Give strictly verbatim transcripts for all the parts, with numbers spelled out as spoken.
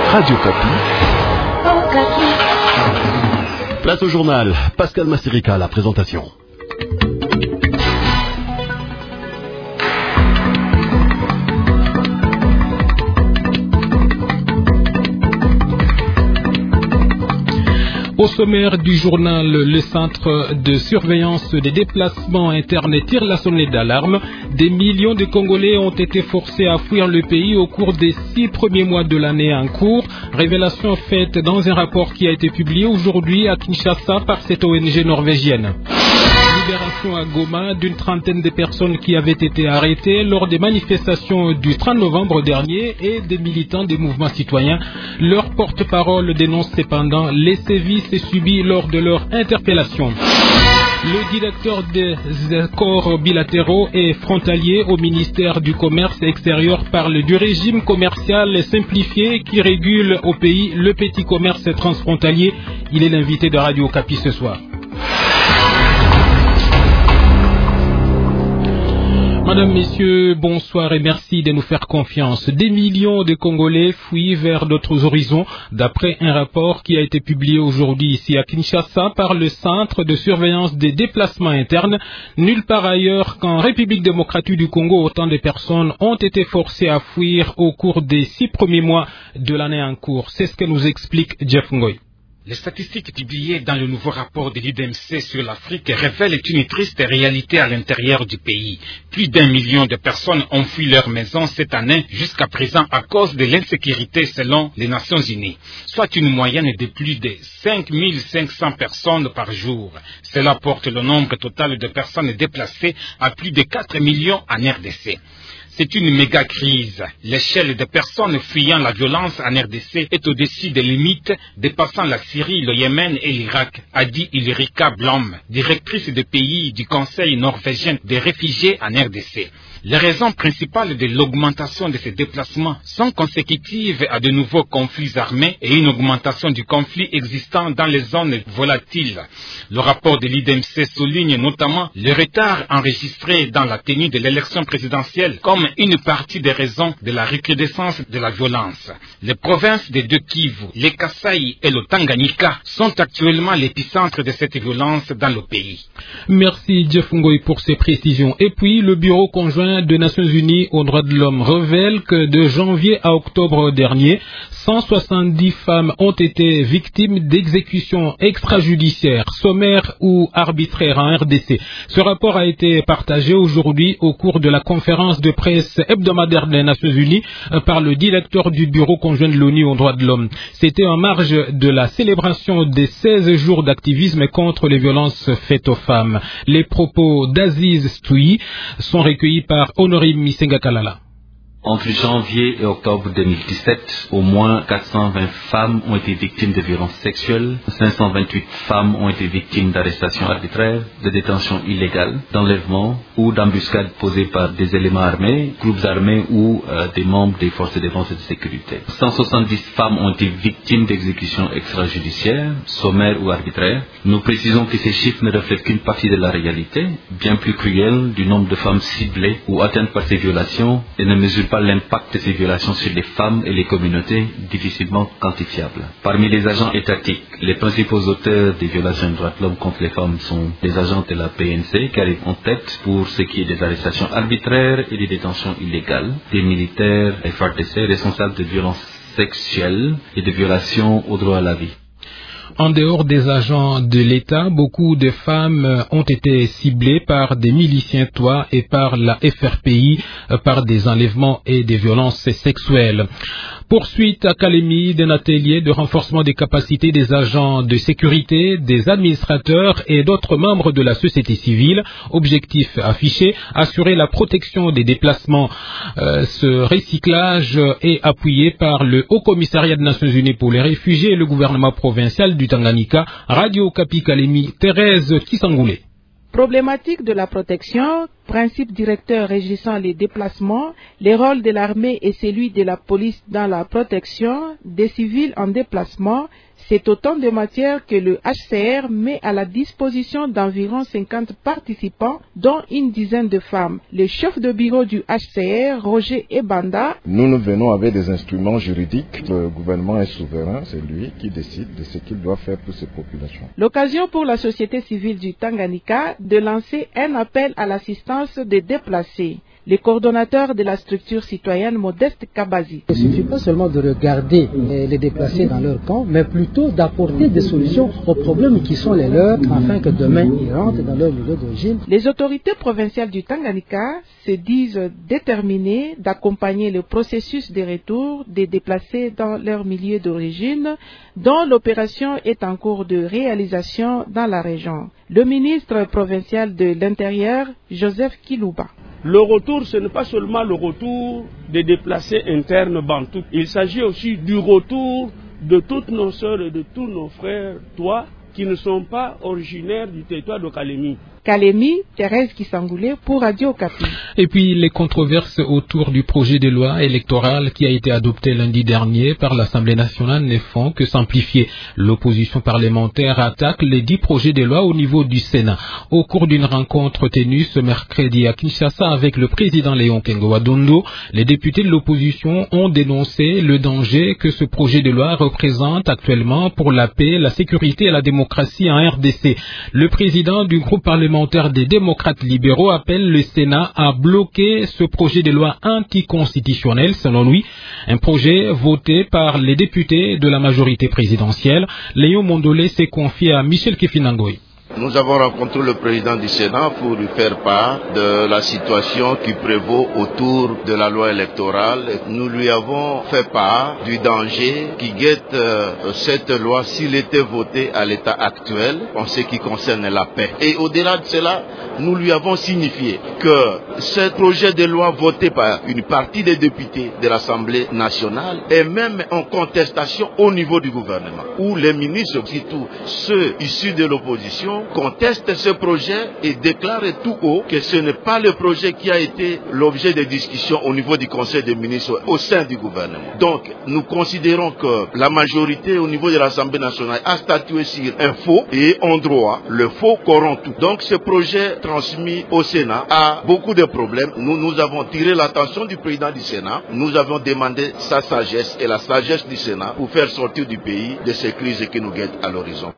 Radio Kapi. Place au journal. Pascal Massirica à la présentation. Au sommaire du journal, le centre de surveillance des déplacements internes tire la sonnette d'alarme. Des millions de Congolais ont été forcés à fuir le pays au cours des six premiers mois de l'année en cours. Révélation faite dans un rapport qui a été publié aujourd'hui à Kinshasa par cette O N G norvégienne. Libération à Goma d'une trentaine de personnes qui avaient été arrêtées lors des manifestations du trente novembre dernier et des militants des mouvements citoyens. Leur porte-parole dénonce cependant les sévices subis lors de leur interpellation. Le directeur des accords bilatéraux et frontaliers au ministère du Commerce extérieur parle du régime commercial simplifié qui régule au pays le petit commerce transfrontalier. Il est l'invité de Radio Kapi ce soir. Madame, Messieurs, bonsoir et merci de nous faire confiance. Des millions de Congolais fuient vers d'autres horizons, d'après un rapport qui a été publié aujourd'hui ici à Kinshasa par le Centre de surveillance des déplacements internes. Nulle part ailleurs qu'en République démocratique du Congo, autant de personnes ont été forcées à fuir au cours des six premiers mois de l'année en cours. C'est ce que nous explique Jeff Ngoy. Les statistiques publiées dans le nouveau rapport de l'U D M C sur l'Afrique révèlent une triste réalité à l'intérieur du pays. Plus d'un million de personnes ont fui leur maison cette année jusqu'à présent à cause de l'insécurité selon les Nations Unies, soit une moyenne de plus de cinq mille cinq cents personnes par jour. Cela porte le nombre total de personnes déplacées à plus de quatre millions en R D C. C'est une méga crise. L'échelle de personnes fuyant la violence en R D C est au-dessus des limites, dépassant la Syrie, le Yémen et l'Irak, a dit Ulrika Blom, directrice de pays du Conseil norvégien des réfugiés en R D C. Les raisons principales de l'augmentation de ces déplacements sont consécutives à de nouveaux conflits armés et une augmentation du conflit existant dans les zones volatiles. Le rapport de l'U D M C souligne notamment le retard enregistré dans la tenue de l'élection présidentielle comme une partie des raisons de la recrudescence de la violence. Les provinces des deux Kivu, les Kasaï et le Tanganyika sont actuellement l'épicentre de cette violence dans le pays. Merci Jeff Ngoy pour ces précisions. Et puis le Bureau conjoint des Nations Unies aux droits de l'homme révèle que de janvier à octobre dernier, cent soixante-dix femmes ont été victimes d'exécutions extrajudiciaires, sommaires ou arbitraires en R D C. Ce rapport a été partagé aujourd'hui au cours de la conférence de presse hebdomadaire des Nations Unies par le directeur du Bureau conjoint de l'ONU aux droits de l'homme. C'était en marge de la célébration des seize jours d'activisme contre les violences faites aux femmes. Les propos d'Aziz Stoui sont recueillis par Honoré Misenga Kalala. Entre janvier et octobre deux mille dix-sept, au moins quatre cent vingt femmes ont été victimes de violences sexuelles, cinq cent vingt-huit femmes ont été victimes d'arrestations arbitraires, de détentions illégales, d'enlèvements ou d'embuscades posées par des éléments armés, groupes armés ou euh, des membres des forces de défense et de sécurité. cent soixante-dix femmes ont été victimes d'exécutions extrajudiciaires, sommaires ou arbitraires. Nous précisons que ces chiffres ne reflètent qu'une partie de la réalité, bien plus cruelle, du nombre de femmes ciblées ou atteintes par ces violations et ne mesurent pas l'impact de ces violations sur les femmes et les communautés difficilement quantifiables. Parmi les agents étatiques, les principaux auteurs des violations des droits de l'homme contre les femmes sont les agents de la P N C qui arrivent en tête pour ce qui est des arrestations arbitraires et des détentions illégales, des militaires F A R D C responsables de violences sexuelles et de violations au droit à la vie. En dehors des agents de l'État, beaucoup de femmes ont été ciblées par des miliciens Toit et par la F R P I, par des enlèvements et des violences sexuelles. Poursuite à Kalemi d'un atelier de renforcement des capacités des agents de sécurité, des administrateurs et d'autres membres de la société civile. Objectif affiché, assurer la protection des déplacements. Euh, ce recyclage est appuyé par le Haut Commissariat des Nations Unies pour les réfugiés et le gouvernement provincial du Radio Kapi Kalemi, Thérèse Kissangoulé. Problématique de la protection principe directeur régissant les déplacements, les rôles de l'armée et celui de la police dans la protection des civils en déplacement, c'est autant de matières que le H C R met à la disposition d'environ cinquante participants, dont une dizaine de femmes. Le chef de bureau du H C R, Roger Ebanda: Nous, nous venons avec des instruments juridiques. Le gouvernement est souverain, c'est lui qui décide de ce qu'il doit faire pour ces populations. L'occasion pour la société civile du Tanganyika de lancer un appel à l'assistance des déplacés. Le coordonnateur de la structure citoyenne, Modeste Kabazi: Il ne suffit pas seulement de regarder les déplacés dans leur camp, mais plutôt d'apporter des solutions aux problèmes qui sont les leurs, afin que demain ils rentrent dans leur milieu d'origine. Les autorités provinciales du Tanganyika se disent déterminées d'accompagner le processus de retour des déplacés dans leur milieu d'origine, dont l'opération est en cours de réalisation dans la région. Le ministre provincial de l'Intérieur, Joseph Kilouba: Le retour, ce n'est pas seulement le retour des déplacés internes bantous. Il s'agit aussi du retour de toutes nos sœurs et de tous nos frères, toi, qui ne sont pas originaires du territoire de Kalemi. Kalemi, Thérèse Kissangoulé pour Radio Okapi. Et puis les controverses autour du projet de loi électorale qui a été adopté lundi dernier par l'Assemblée nationale ne font que s'amplifier. L'opposition parlementaire attaque les dix projets de loi au niveau du Sénat. Au cours d'une rencontre tenue ce mercredi à Kinshasa avec le président Léon Kengo-Wadondo, les députés de l'opposition ont dénoncé le danger que ce projet de loi représente actuellement pour la paix, la sécurité et la démocratie en R D C. Le président du groupe parlementaire des démocrates libéraux appelle le Sénat à bloquer ce projet de loi anticonstitutionnel, selon lui, un projet voté par les députés de la majorité présidentielle. Léon Mondolé s'est confié à Michel Kefinangoy. Nous avons rencontré le président du Sénat pour lui faire part de la situation qui prévaut autour de la loi électorale. Nous lui avons fait part du danger qui guette euh, cette loi s'il était voté à l'état actuel en ce qui concerne la paix. Et au-delà de cela, nous lui avons signifié que ce projet de loi voté par une partie des députés de l'Assemblée nationale est même en contestation au niveau du gouvernement, où les ministres, surtout ceux issus de l'opposition, contestent ce projet et déclarent tout haut que ce n'est pas le projet qui a été l'objet des discussions au niveau du Conseil des ministres au sein du gouvernement. Donc, nous considérons que la majorité au niveau de l'Assemblée nationale a statué sur un faux et en droit, le faux corrompt tout. Donc, ce projet transmis au Sénat a beaucoup de problèmes. Nous, nous avons tiré l'attention du président du Sénat. Nous avons demandé sa sagesse et la sagesse du Sénat pour faire sortir du pays de ces crises qui nous guettent à l'horizon.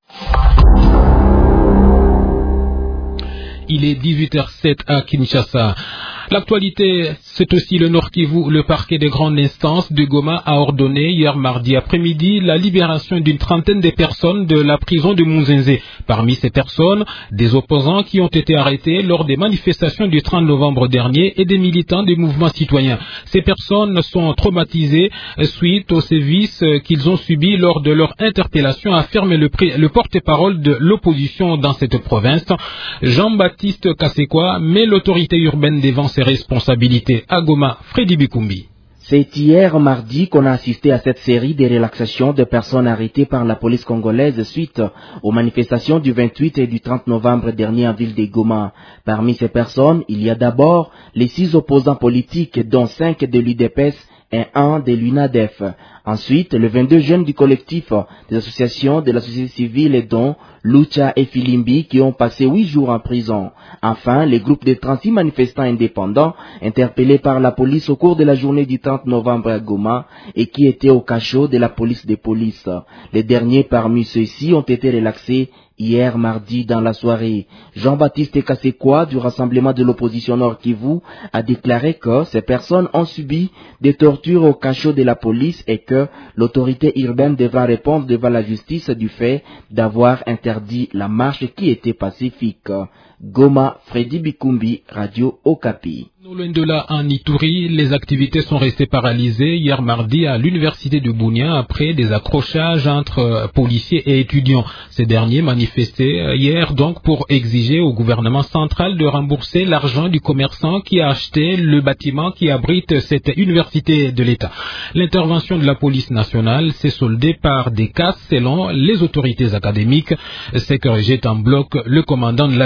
Il est dix-huit heures zéro sept à Kinshasa. L'actualité, c'est aussi le Nord Kivu. Le parquet des grandes instances de Goma a ordonné hier mardi après-midi la libération d'une trentaine de personnes de la prison de Munzenze. Parmi ces personnes, des opposants qui ont été arrêtés lors des manifestations du trente novembre dernier et des militants des mouvements citoyens. Ces personnes sont traumatisées suite aux sévices qu'ils ont subis lors de leur interpellation, affirme le, le porte-parole de l'opposition dans cette province. Jean-Baptiste Kassekwa met l'autorité urbaine devant ses responsabilités. À Goma, Freddy Bikumbi. C'est hier mardi qu'on a assisté à cette série de relaxations de personnes arrêtées par la police congolaise suite aux manifestations du vingt-huit et du trente novembre dernier en ville de Goma. Parmi ces personnes, il y a d'abord les six opposants politiques, dont cinq de l'U D P S et un de l'U N A D E F. Ensuite, les vingt-deux jeunes du collectif des associations de la société civile dont Lucha et Filimbi qui ont passé huit jours en prison. Enfin, les groupes de trente-six manifestants indépendants interpellés par la police au cours de la journée du trente novembre à Goma et qui étaient au cachot de la police des polices. Les derniers parmi ceux-ci ont été relaxés hier mardi dans la soirée. Jean-Baptiste Kassekwa du Rassemblement de l'opposition Nord Kivu a déclaré que ces personnes ont subi des tortures au cachot de la police et que l'autorité urbaine devra répondre devant la justice du fait d'avoir interdit la marche qui était pacifique. Goma, Freddy Bikumbi, Radio Okapi. Loin de là, en Ituri, les activités sont restées paralysées hier mardi à l'université de Bunia après des accrochages entre policiers et étudiants. Ces derniers manifestaient hier donc pour exiger au gouvernement central de rembourser l'argent du commerçant qui a acheté le bâtiment qui abrite cette université de l'État. L'intervention de la police nationale s'est soldée par des casses selon les autorités académiques, ce que rejette en bloc le commandant de la ville.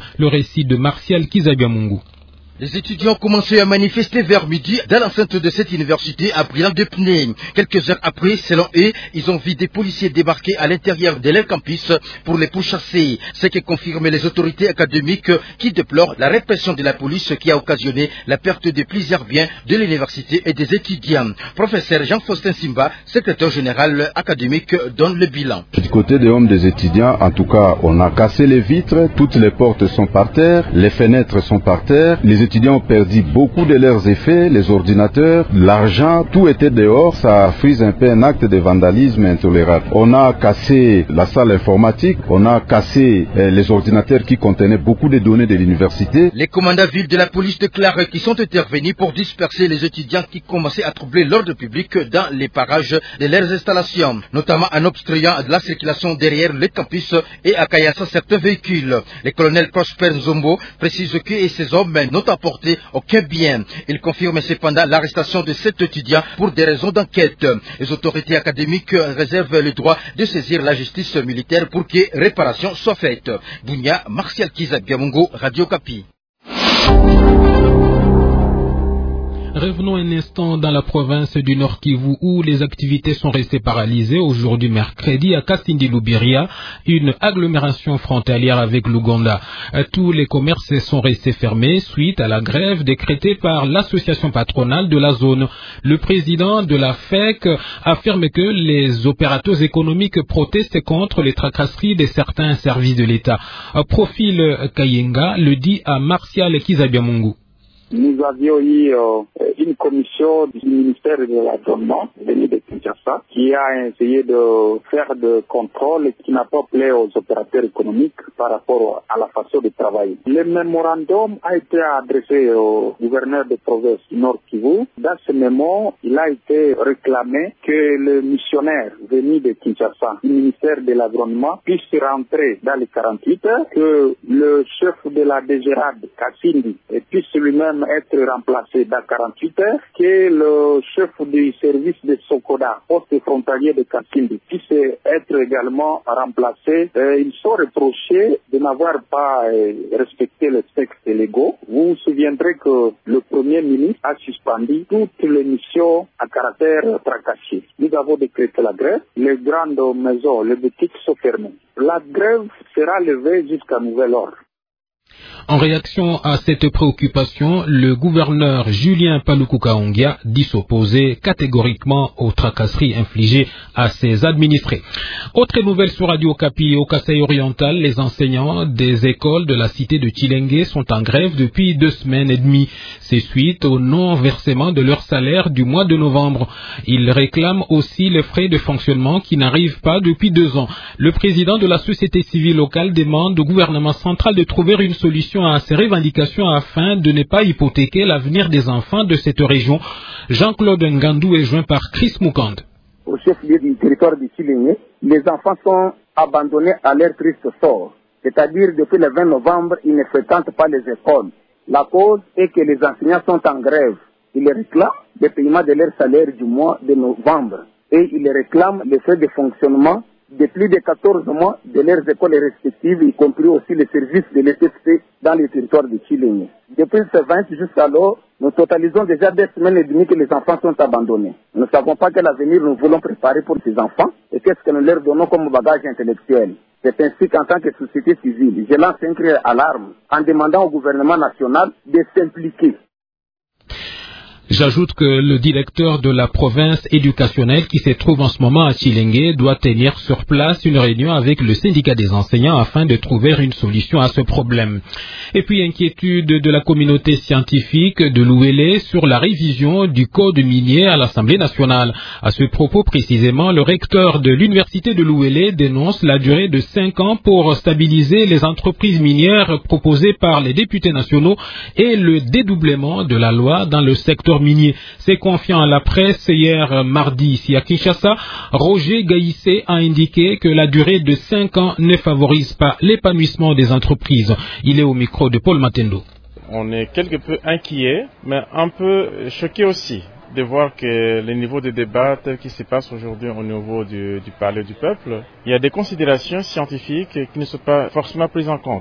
Le récit de Martial Kizabiamungu. Les étudiants ont commencé à manifester vers midi dans l'enceinte de cette université à Briand-de-Pnay. Quelques heures après, selon eux, ils ont vu des policiers débarquer à l'intérieur de leur campus pour les pourchasser. Ce que confirment les autorités académiques qui déplorent la répression de la police qui a occasionné la perte de plusieurs biens de l'université et des étudiants. Professeur Jean-Faustin Simba, secrétaire général académique, donne le bilan. Du côté des hommes des étudiants, en tout cas, on a cassé les vitres, toutes les portes sont par terre, les fenêtres sont par terre, les Les étudiants ont perdu beaucoup de leurs effets, les ordinateurs, l'argent, tout était dehors, ça frise un peu un acte de vandalisme intolérable. On a cassé la salle informatique, on a cassé euh, les ordinateurs qui contenaient beaucoup de données de l'université. Les commandants villes de la police déclarent qu'ils sont intervenus pour disperser les étudiants qui commençaient à troubler l'ordre public dans les parages de leurs installations, notamment en obstruant la circulation derrière le campus et accayassant certains véhicules. Le colonel Prosper Nzombo précise que et ses hommes n'ont apporté aucun bien. Il confirme cependant l'arrestation de sept étudiants pour des raisons d'enquête. Les autorités académiques réservent le droit de saisir la justice militaire pour que réparation soit faite. Bounia, Martial Kizabiamungu, Radio Kapi. Revenons un instant dans la province du Nord Kivu où les activités sont restées paralysées aujourd'hui mercredi à Kasindi-Lubiria, une agglomération frontalière avec l'Ouganda. Tous les commerces sont restés fermés suite à la grève décrétée par l'association patronale de la zone. Le président de la F E C affirme que les opérateurs économiques protestent contre les tracasseries de certains services de l'État. Profil Kayenga le dit à Martial Kizabiamungu. Nous avions eu euh, une commission du ministère de l'Environnement, venue de Kinshasa, qui a essayé de faire de contrôle qui n'a pas plu aux opérateurs économiques par rapport à la façon de travailler. Le mémorandum a été adressé au gouverneur de province Nord Kivu. Dans ce mémo, il a été réclamé que le missionnaire venu de Kinshasa, du ministère de l'Environnement, puisse rentrer dans les quarante-huit heures, que le chef de la D G R A D, Kasindi, puisse lui-même être remplacé dans quarante-huit heures, que le chef du service de Sokoda, poste frontalier de Kasindi, puisse être également remplacé. Euh, ils sont reprochés de n'avoir pas euh, respecté les textes légaux. Vous vous souviendrez que le Premier ministre a suspendu toutes les missions à caractère tracassier. Nous avons décrété la grève. Les grandes maisons, les boutiques sont fermées. La grève sera levée jusqu'à nouvel ordre. En réaction à cette préoccupation, le gouverneur Julien Paluku-Kaongia dit s'opposer catégoriquement aux tracasseries infligées à ses administrés. Autre nouvelle sur Radio Kapi au Kasaï oriental, les enseignants des écoles de la cité de Chilenge sont en grève depuis deux semaines et demie. C'est suite au non-versement de leur salaire du mois de novembre. Ils réclament aussi les frais de fonctionnement qui n'arrivent pas depuis deux ans. Le président de la société civile locale demande au gouvernement central de trouver une solution à ces revendications afin de ne pas hypothéquer l'avenir des enfants de cette région. Jean-Claude Ngandou est joint par Chris Mukand. Au chef-lieu du territoire de Chilenge, les enfants sont abandonnés à leur triste sort. C'est-à-dire depuis le vingt novembre, ils ne fréquentent pas les écoles. La cause est que les enseignants sont en grève. Ils réclament le paiement de leur salaire du mois de novembre. Et ils réclament les frais de fonctionnement de plus de quatorze mois de leurs écoles respectives, y compris aussi les services de l'E T C dans le territoire de Chilenge. Depuis ce vingt jusqu'alors, nous totalisons déjà deux semaines et demie que les enfants sont abandonnés. Nous ne savons pas quel avenir nous voulons préparer pour ces enfants et qu'est-ce que nous leur donnons comme bagage intellectuel. C'est ainsi qu'en tant que société civile, je lance un cri à l'alarme en demandant au gouvernement national de s'impliquer. J'ajoute que le directeur de la province éducationnelle qui se trouve en ce moment à Chilenge doit tenir sur place une réunion avec le syndicat des enseignants afin de trouver une solution à ce problème. Et puis inquiétude de la communauté scientifique de l'Ouélé sur la révision du code minier à l'Assemblée nationale. À ce propos précisément, le recteur de l'université de l'Ouélé dénonce la durée de cinq ans pour stabiliser les entreprises minières proposées par les députés nationaux et le dédoublement de la loi dans le secteur minier. C'est confiant à la presse hier mardi ici à Kinshasa. Roger Gaïssé a indiqué que la durée de cinq ans ne favorise pas l'épanouissement des entreprises. Il est au micro de Paul Matendo. On est quelque peu inquiet, mais un peu choqué aussi de voir que le niveau de débat tel qu'il se passe aujourd'hui au niveau du, du Palais du Peuple, il y a des considérations scientifiques qui ne sont pas forcément prises en compte.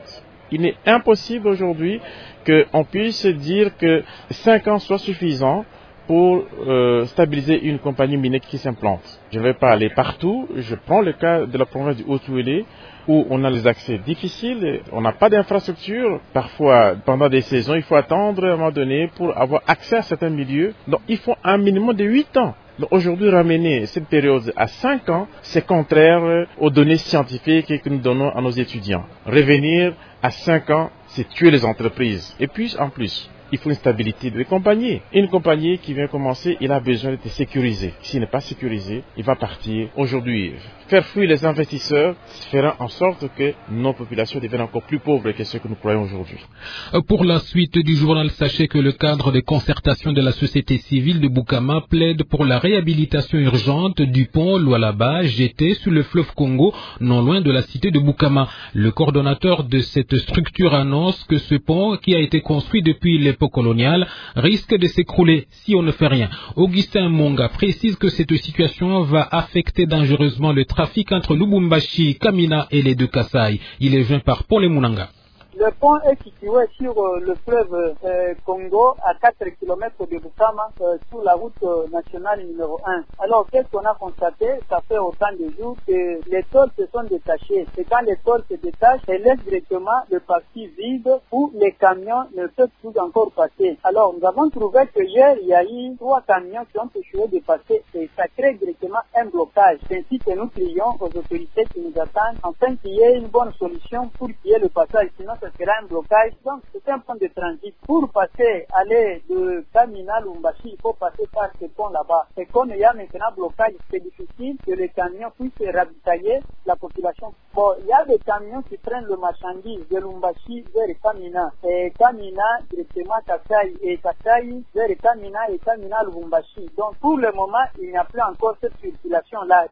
Il est impossible aujourd'hui qu'on puisse dire que cinq ans soit suffisant pour euh, stabiliser une compagnie minière qui s'implante. Je ne vais pas aller partout. Je prends le cas de la province du Haut-Touélé où on a les accès difficiles, on n'a pas d'infrastructure. Parfois, pendant des saisons, il faut attendre à un moment donné pour avoir accès à certains milieux. Donc, il faut un minimum de huit ans. Donc, aujourd'hui, ramener cette période à cinq ans, c'est contraire aux données scientifiques que nous donnons à nos étudiants. Revenir à cinq ans, c'est tuer les entreprises. Et puis, en plus, il faut une stabilité de compagnie. Une compagnie qui vient commencer, il a besoin d'être sécurisé. S'il n'est pas sécurisé, il va partir. Aujourd'hui, faire fuir les investisseurs fera en sorte que nos populations deviennent encore plus pauvres que ce que nous croyons aujourd'hui. Pour la suite du journal, sachez que le cadre de concertation de la société civile de Boukama plaide pour la réhabilitation urgente du pont Lualaba jeté sur le fleuve Congo, non loin de la cité de Boukama. Le coordonnateur de cette structure annonce que ce pont, qui a été construit depuis l'époque coloniale, risque de s'écrouler si on ne fait rien. Augustin Monga précise que cette situation va affecter dangereusement le trafic entre Lubumbashi, Kamina et les deux Kasaï. Il est joint par Paul Mounanga. Le pont est situé sur euh, le fleuve euh, Congo, à quatre kilomètres de Boukama, euh, sur la route euh, nationale numéro un. Alors, qu'est-ce qu'on a constaté? Ça fait autant de jours que les tôles se sont détachées. Et quand les tôles se détachent, elles laissent directement le parti vide où les camions ne peuvent plus encore passer. Alors, nous avons trouvé que hier, il y a eu trois camions qui ont échoué de passer et ça crée directement un blocage. C'est ainsi que nous crions aux autorités qui nous attendent afin qu'il y ait une bonne solution pour qu'il y ait le passage. Sinon, ça sera un blocage. Donc, c'est un point de transit. Pour passer, aller de Kamina, Lumbashi, il faut passer par ce pont là-bas. Et comme il y a maintenant blocage, c'est difficile que les camions puissent ravitailler la population. Bon, il y a des camions qui prennent le marchandise de Lumbashi vers Kamina. Et Kamina, directement Kasai. Et Kasai vers Kamina et Kamina, Lumbashi. Donc, pour le moment, il n'y a plus encore cette circulation-là.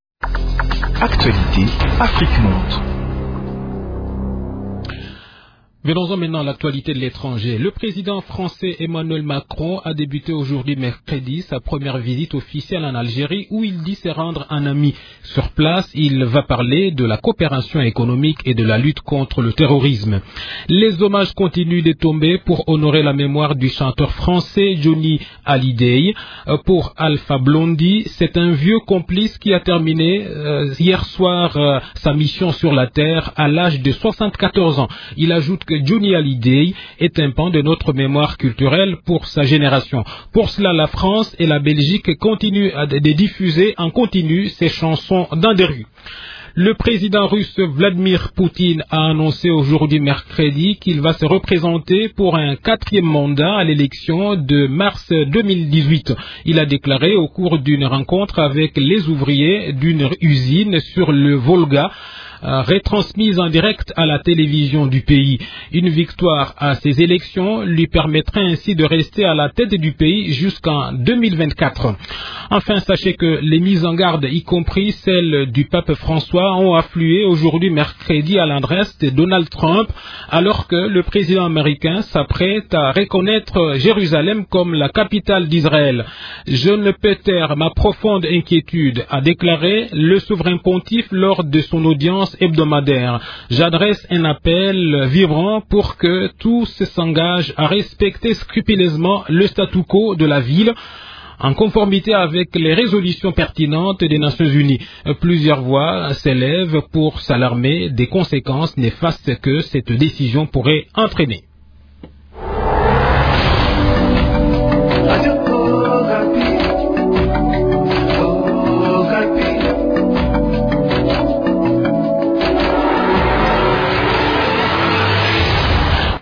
Actualité Afrique Monde. Venons-en maintenant à l'actualité de l'étranger. Le président français Emmanuel Macron a débuté aujourd'hui mercredi sa première visite officielle en Algérie où il dit se rendre un ami. Sur place, il va parler de la coopération économique et de la lutte contre le terrorisme. Les hommages continuent de tomber pour honorer la mémoire du chanteur français Johnny Hallyday. Pour Alpha Blondy, c'est un vieux complice qui a terminé euh, hier soir euh, sa mission sur la Terre à l'âge de soixante-quatorze ans. Il ajoute que Johnny Hallyday est un pan de notre mémoire culturelle pour sa génération. Pour cela, la France et la Belgique continuent de diffuser en continu ces chansons dans des rues. Le président russe Vladimir Poutine a annoncé aujourd'hui mercredi qu'il va se représenter pour un quatrième mandat à l'élection de mars deux mille dix-huit. Il a déclaré au cours d'une rencontre avec les ouvriers d'une usine sur le Volga, Euh, retransmise en direct à la télévision du pays. Une victoire à ces élections lui permettrait ainsi de rester à la tête du pays jusqu'en deux mille vingt-quatre. Enfin, sachez que les mises en garde, y compris celles du pape François, ont afflué aujourd'hui mercredi à l'adresse de Donald Trump, alors que le président américain s'apprête à reconnaître Jérusalem comme la capitale d'Israël. Je ne peux taire ma profonde inquiétude, a déclaré le souverain pontife lors de son audience hebdomadaire. J'adresse un appel vibrant pour que tous s'engagent à respecter scrupuleusement le statu quo de la ville, en conformité avec les résolutions pertinentes des Nations Unies. Plusieurs voix s'élèvent pour s'alarmer des conséquences néfastes que cette décision pourrait entraîner.